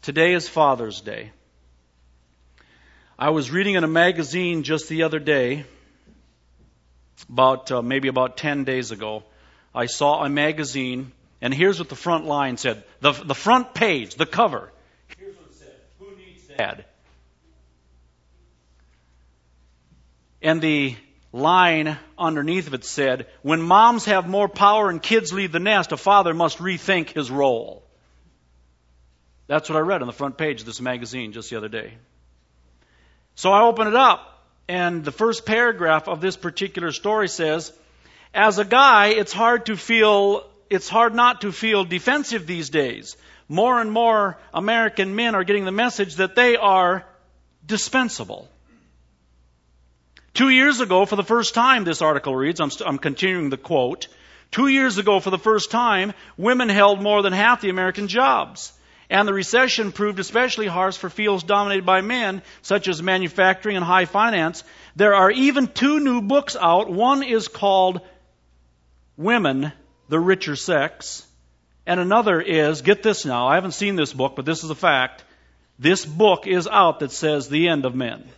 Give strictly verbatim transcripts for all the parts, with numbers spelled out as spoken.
Today is Father's Day. I was reading in a magazine just the other day, about uh, maybe about ten days ago. I saw a magazine, and here's what the front line said. The, the front page, the cover. Here's what it said. Who needs Dad? And the line underneath of it said, when moms have more power and kids leave the nest, a father must rethink his role. That's what I read on the front page of this magazine just the other day. So I open it up, and the first paragraph of this particular story says, as a guy, it's hard to feel, it's hard not to feel defensive these days. More and more American men are getting the message that they are dispensable. Two years ago, for the first time, this article reads, I'm, st- I'm continuing the quote, two years ago, for the first time, women held more than half the American jobs. And the recession proved especially harsh for fields dominated by men, such as manufacturing and high finance. There are even two new books out. One is called Women, the Richer Sex. And another is, get this now, I haven't seen this book, but this is a fact. This book is out that says The End of Men.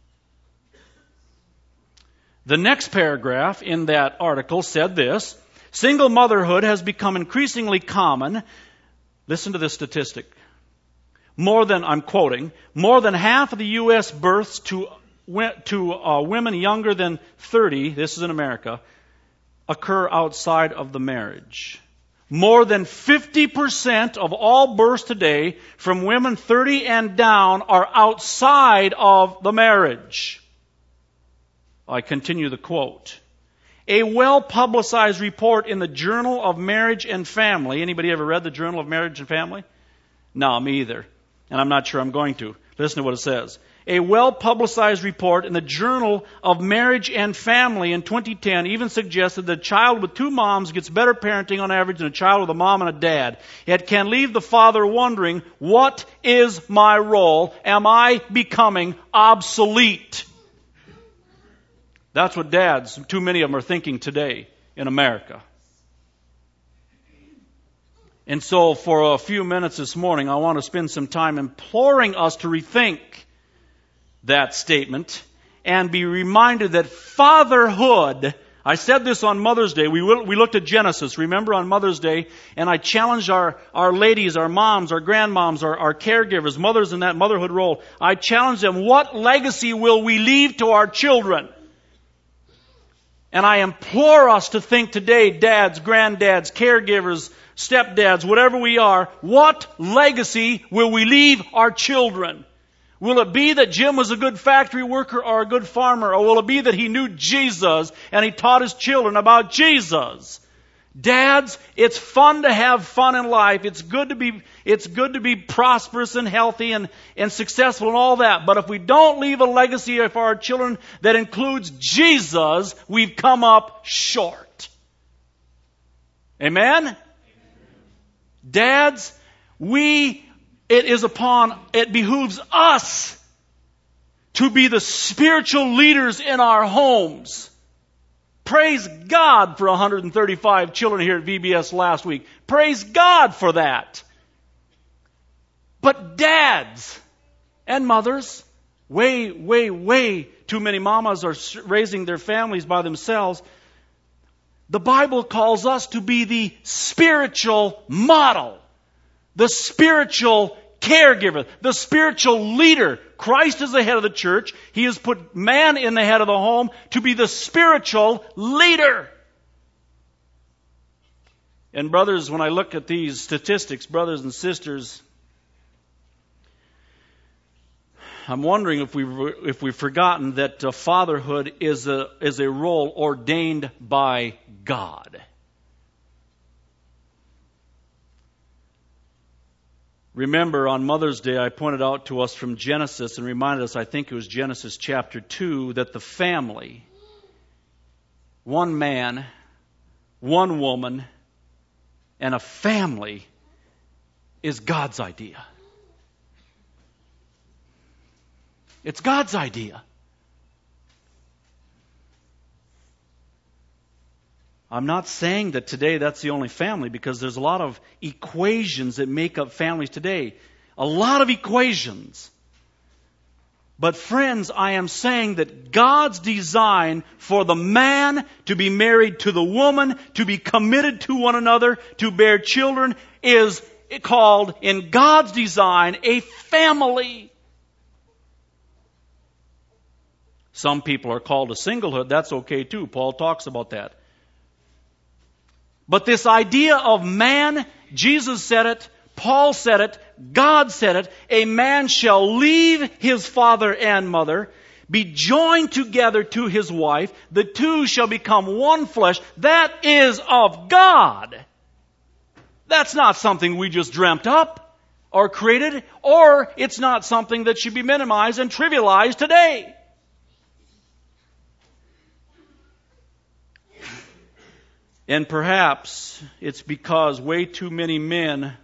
The next paragraph in that article said this, single motherhood has become increasingly common. Listen to this statistic. More than, I'm quoting, more than half of the U S births to, to uh, women younger than thirty, this is in America, occur outside of the marriage. More than fifty percent of all births today from women thirty and down are outside of the marriage. I continue the quote. A well-publicized report in the Journal of Marriage and Family. Anybody ever read the Journal of Marriage and Family? No, me either. And I'm not sure I'm going to. Listen to what it says. A well-publicized report in the Journal of Marriage and Family in twenty ten even suggested that a child with two moms gets better parenting on average than a child with a mom and a dad. It can leave the father wondering, what is my role? Am I becoming obsolete? That's what dads, too many of them, are thinking today in America. And so for a few minutes this morning, I want to spend some time imploring us to rethink that statement and be reminded that fatherhood, I said this on Mother's Day, we we looked at Genesis, remember, on Mother's Day, and I challenged our, our ladies, our moms, our grandmoms, our, our caregivers, mothers in that motherhood role. I challenged them, what legacy will we leave to our children? And I implore us to think today, dads, granddads, caregivers, stepdads, whatever we are, what legacy will we leave our children? Will it be that Jim was a good factory worker or a good farmer? Or will it be that he knew Jesus and he taught his children about Jesus? Dads, it's fun to have fun in life. It's good to be, it's good to be prosperous and healthy and, and successful and all that. But if we don't leave a legacy for our children that includes Jesus, we've come up short. Amen? Amen. Dads, we, it is upon, it behooves us to be the spiritual leaders in our homes. Praise God for one hundred thirty-five children here at V B S last week. Praise God for that. But dads and mothers, way, way, way too many mamas are raising their families by themselves. The Bible calls us to be the spiritual model, the spiritual caregiver, the spiritual leader. Christ is the head of the church. He has put man in the head of the home to be the spiritual leader. And brothers, when I look at these statistics, brothers and sisters, I'm wondering if we if we've forgotten that uh, fatherhood is a is a role ordained by God. Remember, on Mother's Day, I pointed out to us from Genesis and reminded us, I think it was Genesis chapter two, that the family, one man, one woman, and a family is God's idea. It's God's idea. I'm not saying that today that's the only family, because there's a lot of equations that make up families today. A lot of equations. But friends, I am saying that God's design for the man to be married to the woman, to be committed to one another, to bear children, is called, in God's design, a family. Some people are called to singlehood. That's okay too. Paul talks about that. But this idea of man, Jesus said it, Paul said it, God said it, a man shall leave his father and mother, be joined together to his wife, the two shall become one flesh. That is of God. That's not something we just dreamt up or created, or it's not something that should be minimized and trivialized today. And perhaps it's because way too many men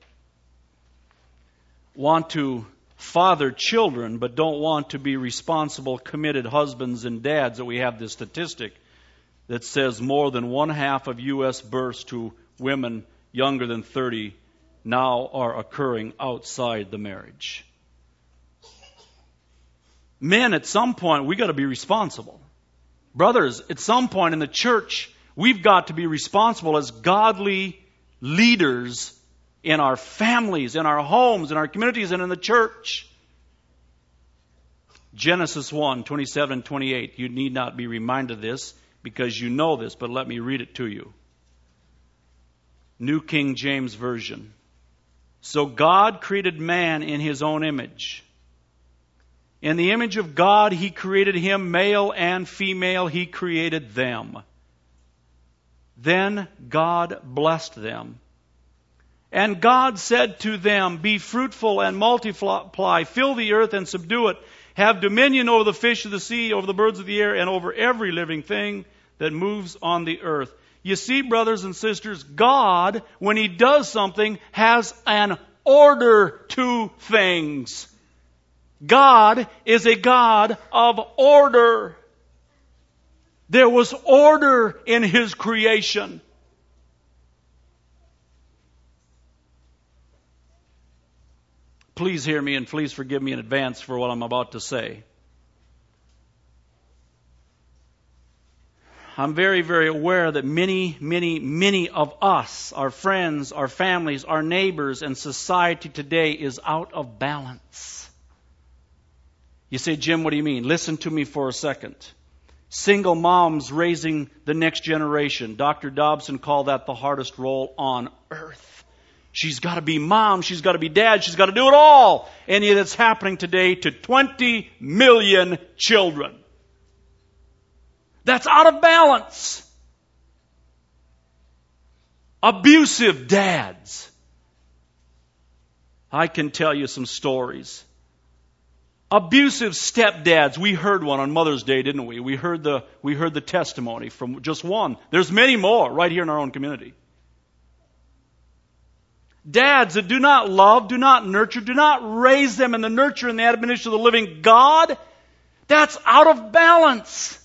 want to father children but don't want to be responsible, committed husbands and dads that we have this statistic that says more than one half of U S births to women younger than thirty now are occurring outside the marriage. Men, at some point, we got to be responsible. Brothers, at some point in the church, we've got to be responsible as godly leaders in our families, in our homes, in our communities, and in the church. Genesis one, twenty-seven and twenty-eight. You need not be reminded of this because you know this, but let me read it to you. New King James Version. So God created man in his own image. In the image of God, he created him, male and female, he created them. Then God blessed them. And God said to them, be fruitful and multiply, fill the earth and subdue it. Have dominion over the fish of the sea, over the birds of the air, and over every living thing that moves on the earth. You see, brothers and sisters, God, when He does something, has an order to things. God is a God of order. There was order in His creation. Please hear me and please forgive me in advance for what I'm about to say. I'm very, very aware that many, many, many of us, our friends, our families, our neighbors, and society today is out of balance. You say, Jim, what do you mean? Listen to me for a second. Single moms raising the next generation. Doctor Dobson called that the hardest role on earth. She's got to be mom, she's got to be dad, she's got to do it all. And yet it's happening today to twenty million children. That's out of balance. Abusive dads. I can tell you some stories. Abusive stepdads. We heard one on Mother's Day, didn't we? We heard the we heard the testimony from just one. There's many more right here in our own community. Dads that do not love, do not nurture, do not raise them in the nurture and the admonition of the living God. That's out of balance.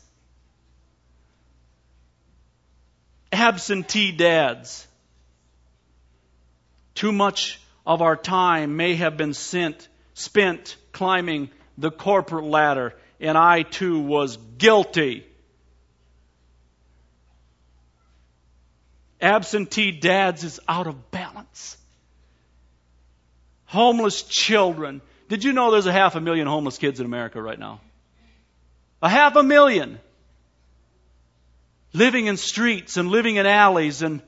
Absentee dads. Too much of our time may have been sent, spent climbing the corporate ladder, and I too was guilty. Absentee dads is out of balance. Homeless children. Did you know there's a half a million homeless kids in America right now? A half a million. Living in streets and living in alleys, and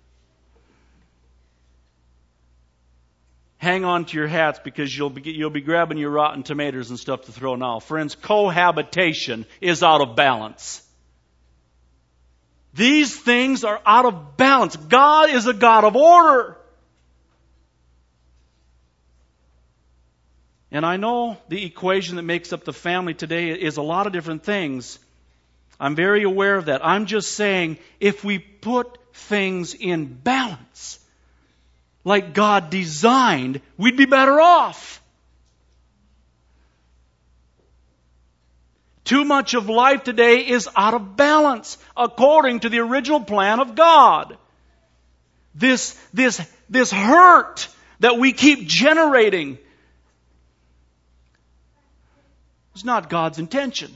hang on to your hats because you'll be, you'll be grabbing your rotten tomatoes and stuff to throw now. Friends, cohabitation is out of balance. These things are out of balance. God is a God of order. And I know the equation that makes up the family today is a lot of different things. I'm very aware of that. I'm just saying, if we put things in balance, like God designed, we'd be better off. Too much of life today is out of balance, according to the original plan of God. This, this, this hurt that we keep generating. It's not God's intention.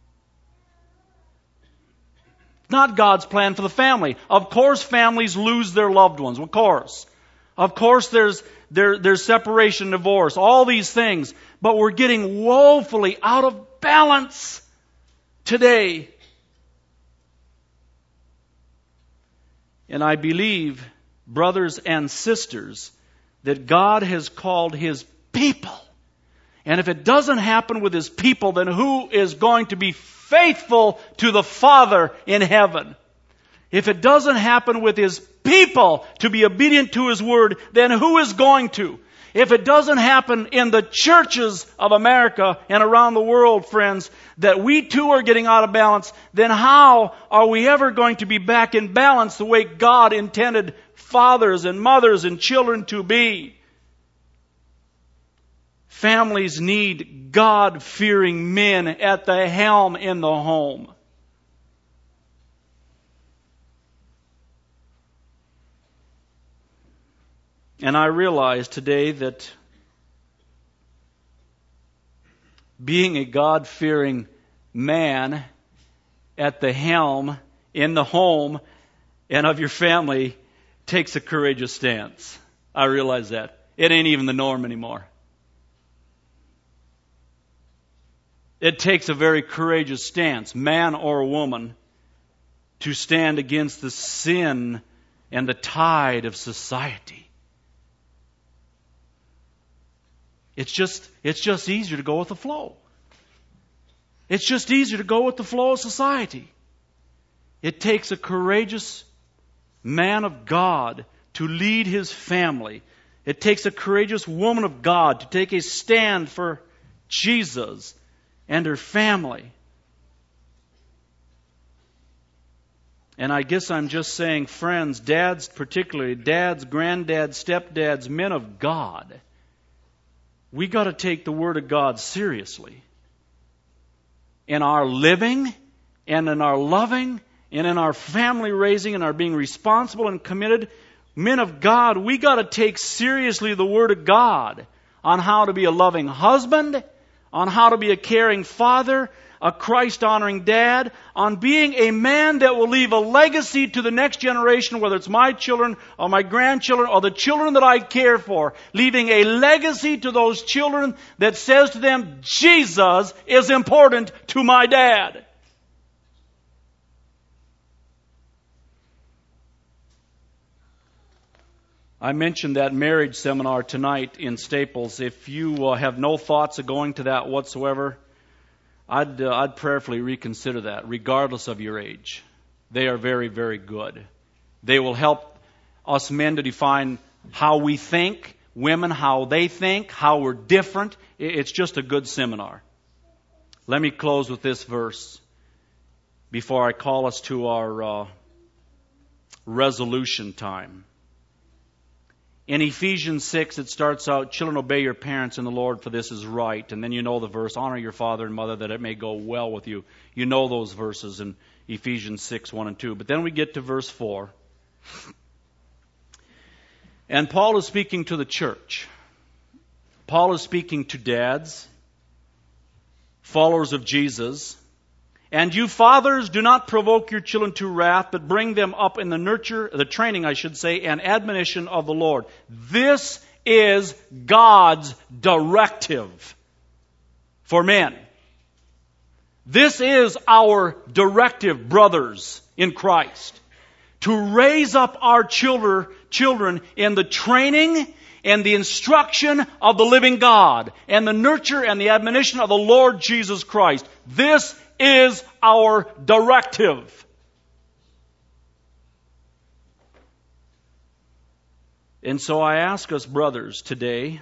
Not God's plan for the family. Of course families lose their loved ones. Of course. Of course there's there, there's separation, divorce, all these things. But we're getting woefully out of balance today. And I believe, brothers and sisters, that God has called His people. And if it doesn't happen with His people, then who is going to be faithful to the Father in heaven? If it doesn't happen with His people to be obedient to His Word, then who is going to? If it doesn't happen in the churches of America and around the world, friends, that we too are getting out of balance, then how are we ever going to be back in balance the way God intended fathers and mothers and children to be? Families need God-fearing men at the helm in the home. And I realize today that being a God-fearing man at the helm in the home and of your family takes a courageous stance. I realize that. It ain't even the norm anymore. It takes a very courageous stance, man or woman, to stand against the sin and the tide of society. It's just, it's just easier to go with the flow. It's just easier to go with the flow of society. It takes a courageous man of God to lead his family. It takes a courageous woman of God to take a stand for Jesus and her family. And I guess I'm just saying, friends, dads particularly, dads, granddads, stepdads, men of God, we got to take the Word of God seriously. In our living, and in our loving, and in our family raising, and our being responsible and committed, men of God, we got to take seriously the Word of God on how to be a loving husband, on how to be a caring father, a Christ-honoring dad, on being a man that will leave a legacy to the next generation, whether it's my children or my grandchildren or the children that I care for, leaving a legacy to those children that says to them, Jesus is important to my dad. I mentioned that marriage seminar tonight in Staples. If you uh, have no thoughts of going to that whatsoever, I'd, uh, I'd prayerfully reconsider that, regardless of your age. They are very, very good. They will help us men to define how we think, women how they think, how we're different. It's just a good seminar. Let me close with this verse before I call us to our uh, resolution time. In Ephesians six, it starts out, children, obey your parents in the Lord, for this is right. And then you know the verse, honor your father and mother, that it may go well with you. You know those verses in Ephesians six, one and two. But then we get to verse four. And Paul is speaking to the church. Paul is speaking to dads, followers of Jesus. And you fathers, do not provoke your children to wrath, but bring them up in the nurture, the training, I should say, and admonition of the Lord. This is God's directive for men. This is our directive, brothers in Christ, to raise up our children, children in the training and the instruction of the living God, and the nurture and the admonition of the Lord Jesus Christ. This is our directive. And so I ask us brothers today,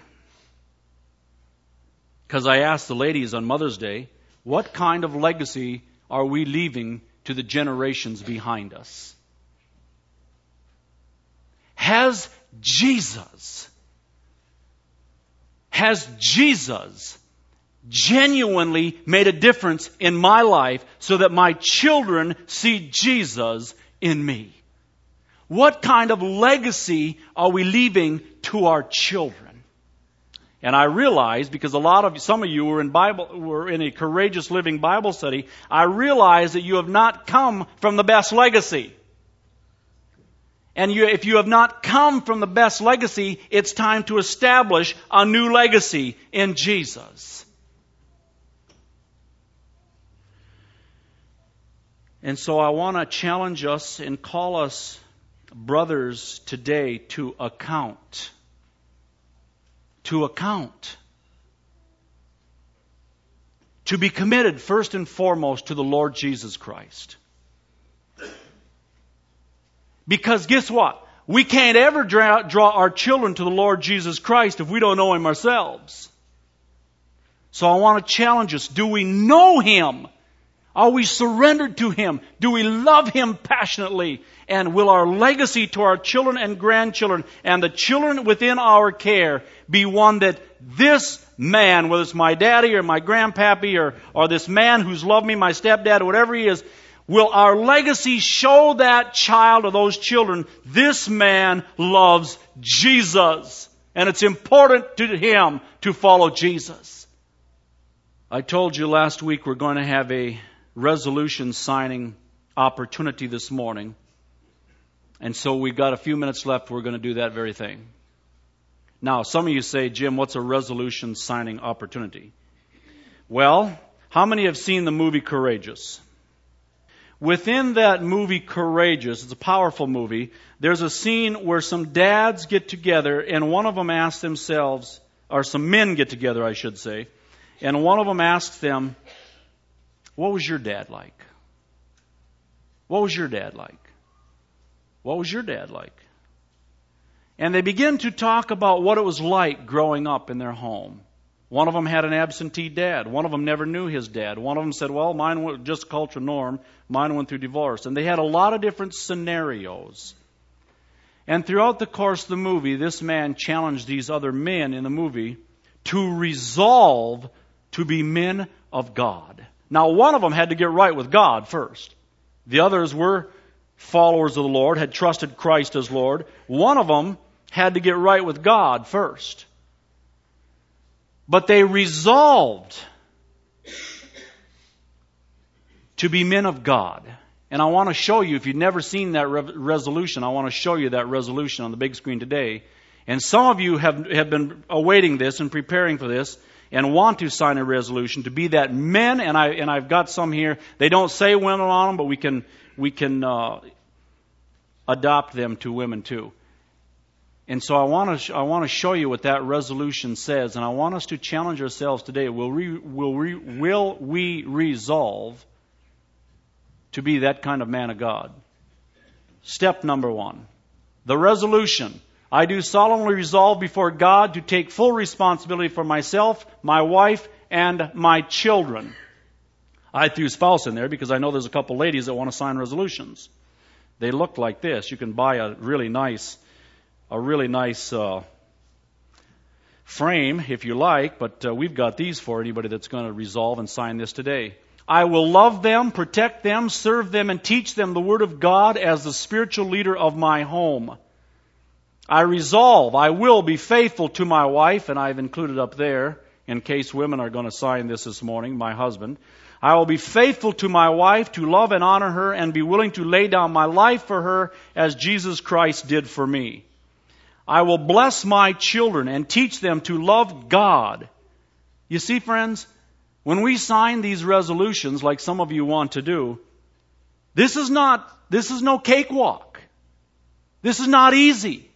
because I asked the ladies on Mother's Day, what kind of legacy are we leaving to the generations behind us? Has Jesus, has Jesus genuinely made a difference in my life so that my children see Jesus in me? What kind of legacy are we leaving to our children? And I realize, because a lot of some of you were in Bible, were in a Courageous Living Bible study, I realize that you have not come from the best legacy. And you, if you have not come from the best legacy, it's time to establish a new legacy in Jesus. And so I want to challenge us and call us brothers today to account. To account. To be committed first and foremost to the Lord Jesus Christ. Because guess what? We can't ever draw, draw our children to the Lord Jesus Christ if we don't know Him ourselves. So I want to challenge us. Do we know Him? Are we surrendered to Him? Do we love Him passionately? And will our legacy to our children and grandchildren and the children within our care be one that this man, whether it's my daddy or my grandpappy or, or this man who's loved me, my stepdad, or whatever he is, will our legacy show that child or those children, this man loves Jesus. And it's important to him to follow Jesus. I told you last week we're going to have a resolution signing opportunity this morning. And so we've got a few minutes left. We're going to do that very thing. Now, some of you say, Jim, what's a resolution signing opportunity? Well, how many have seen the movie Courageous? Within that movie Courageous, it's a powerful movie, there's a scene where some dads get together and one of them asks themselves, or some men get together, I should say, and one of them asks them, what was your dad like? What was your dad like? What was your dad like? And they begin to talk about what it was like growing up in their home. One of them had an absentee dad. One of them never knew his dad. One of them said, well, mine was just culture norm. Mine went through divorce. And they had a lot of different scenarios. And throughout the course of the movie, this man challenged these other men in the movie to resolve to be men of God. Now, one of them had to get right with God first. The others were followers of the Lord, had trusted Christ as Lord. One of them had to get right with God first. But they resolved to be men of God. And I want to show you, if you've never seen that re- resolution, I want to show you that resolution on the big screen today. And some of you have, have been awaiting this and preparing for this and want to sign a resolution to be that men, and, I, and I've got some here. They don't say women on them, but we can, we can uh, adopt them to women too. And so I want to I want to show you what that resolution says, and I want us to challenge ourselves today. Will we will we will we resolve to be that kind of man of God? Step number one, the resolution. I do solemnly resolve before God to take full responsibility for myself, my wife, and my children. I threw spouse in there because I know there's a couple ladies that want to sign resolutions. They look like this. You can buy a really nice. A really nice uh, frame, if you like, but uh, we've got these for anybody that's going to resolve and sign this today. I will love them, protect them, serve them, and teach them the Word of God as the spiritual leader of my home. I resolve, I will be faithful to my wife, and I've included up there, in case women are going to sign this this morning, my husband. I will be faithful to my wife, to love and honor her, and be willing to lay down my life for her as Jesus Christ did for me. I will bless my children and teach them to love God. You see, friends, when we sign these resolutions, like some of you want to do, this is not, this is no cakewalk. This is not easy.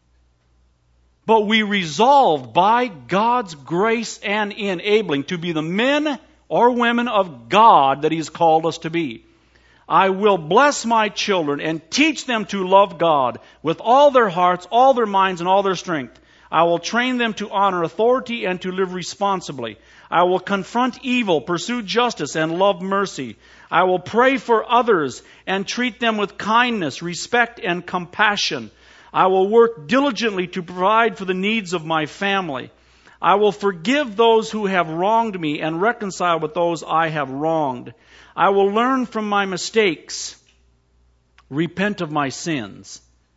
But we resolve by God's grace and enabling to be the men or women of God that He's called us to be. I will bless my children and teach them to love God with all their hearts, all their minds, and all their strength. I will train them to honor authority and to live responsibly. I will confront evil, pursue justice, and love mercy. I will pray for others and treat them with kindness, respect, and compassion. I will work diligently to provide for the needs of my family. I will forgive those who have wronged me and reconcile with those I have wronged. I will learn from my mistakes, repent of my sins,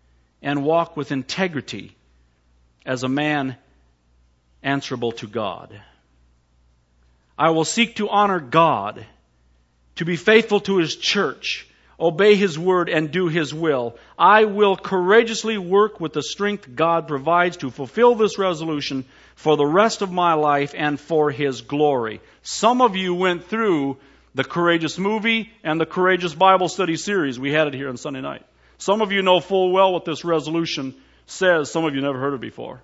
and walk with integrity as a man answerable to God. I will seek to honor God, to be faithful to His church, obey His word, and do His will. I will courageously work with the strength God provides to fulfill this resolution for the rest of my life and for His glory. Some of you went through the Courageous movie and the Courageous Bible study series. We had it here on Sunday night. Some of you know full well what this resolution says. Some of you never heard it before.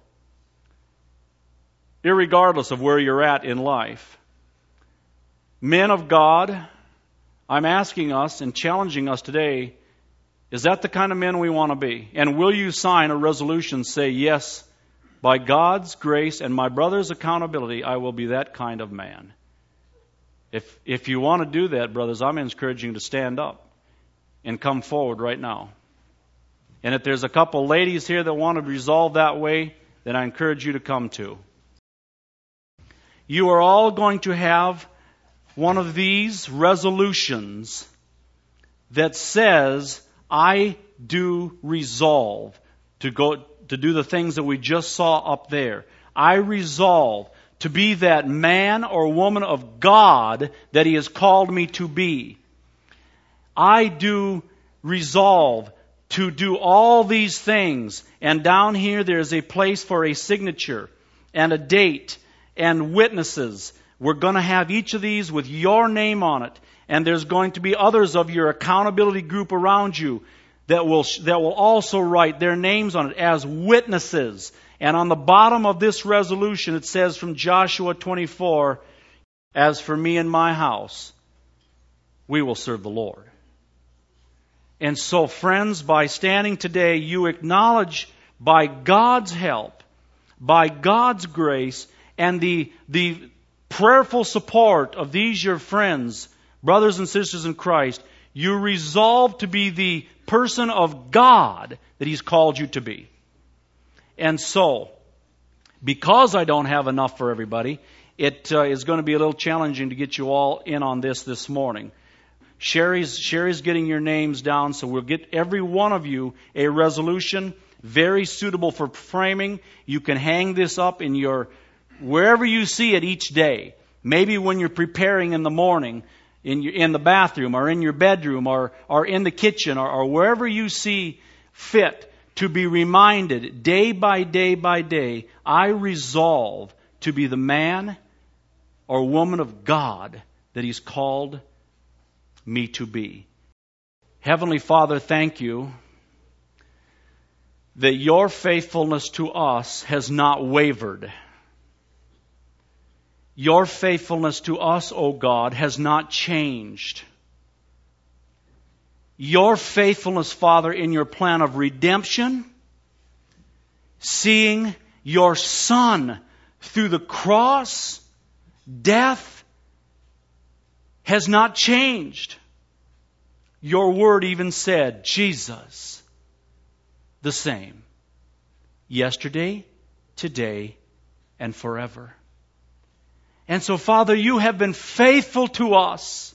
Irregardless of where you're at in life, men of God, I'm asking us and challenging us today, is that the kind of men we want to be? And will you sign a resolution, say, yes, by God's grace and my brother's accountability, I will be that kind of man? If if you want to do that, brothers, I'm encouraging you to stand up and come forward right now. And if there's a couple ladies here that want to resolve that way, then I encourage you to come too. You are all going to have one of these resolutions that says, I do resolve to go to do the things that we just saw up there. I resolve to be that man or woman of God that He has called me to be. I do resolve to do all these things. And down here there's a place for a signature and a date and witnesses. We're going to have each of these with your name on it. And there's going to be others of your accountability group around you that will that will also write their names on it as witnesses. And on the bottom of this resolution it says from Joshua twenty-four, as for me and my house, we will serve the Lord. And so, friends, by standing today, you acknowledge by God's help, by God's grace, and the the prayerful support of these your friends, brothers and sisters in Christ, you resolve to be the person of God that He's called you to be. And so, because I don't have enough for everybody, it uh, is going to be a little challenging to get you all in on this this morning. Sherry's, Sherry's getting your names down, so we'll get every one of you a resolution, very suitable for framing. You can hang this up in your, wherever you see it each day. Maybe when you're preparing in the morning, in your, in the bathroom, or in your bedroom, or, or in the kitchen, or, or wherever you see fit, to be reminded day by day by day, I resolve to be the man or woman of God that He's called me to be. Heavenly Father, thank you that your faithfulness to us has not wavered. Your faithfulness to us, O God, has not changed. Your faithfulness, Father, in your plan of redemption, seeing your Son through the cross, death, has not changed. Your word even said, Jesus, the same, yesterday, today, and forever. And so, Father, you have been faithful to us.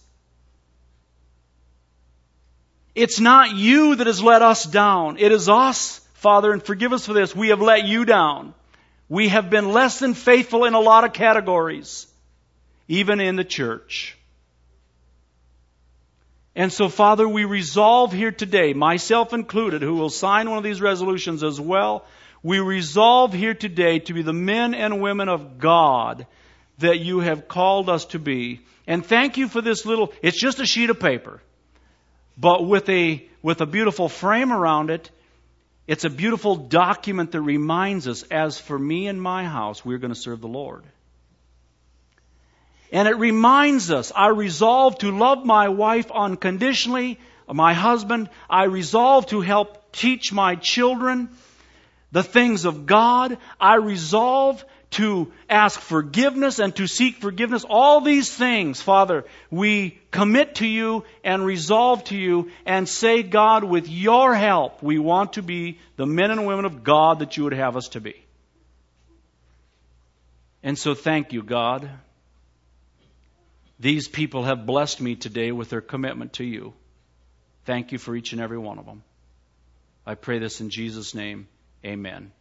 It's not you that has let us down. It is us, Father, and forgive us for this. We have let you down. We have been less than faithful in a lot of categories, even in the church. And so, Father, we resolve here today, myself included, who will sign one of these resolutions as well, we resolve here today to be the men and women of God that you have called us to be. And thank you for this little, it's just a sheet of paper. But with a with a beautiful frame around it, it's a beautiful document that reminds us, as for me and my house, we're going to serve the Lord. And it reminds us, I resolve to love my wife unconditionally, my husband. I resolve to help teach my children the things of God. I resolve to ask forgiveness and to seek forgiveness. All these things, Father, we commit to you and resolve to you and say, God, with your help, we want to be the men and women of God that you would have us to be. And so thank you, God. These people have blessed me today with their commitment to you. Thank you for each and every one of them. I pray this in Jesus' name. Amen.